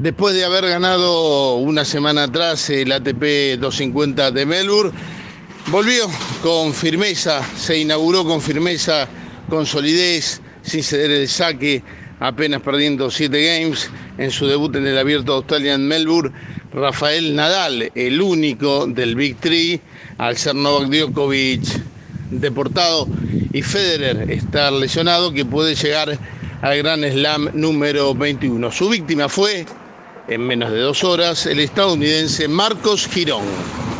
Después de haber ganado una semana atrás el ATP 250 de Melbourne, volvió con firmeza, se inauguró con firmeza, con solidez, sin ceder el saque, apenas perdiendo 7 games en su debut en el Abierto de Australia en Melbourne. Rafael Nadal, el único del Big Three, al ser Novak Djokovic deportado y Federer estar lesionado, que puede llegar al Grand Slam número 21. Su víctima fue, en menos de 2 horas, el estadounidense Marcos Girón.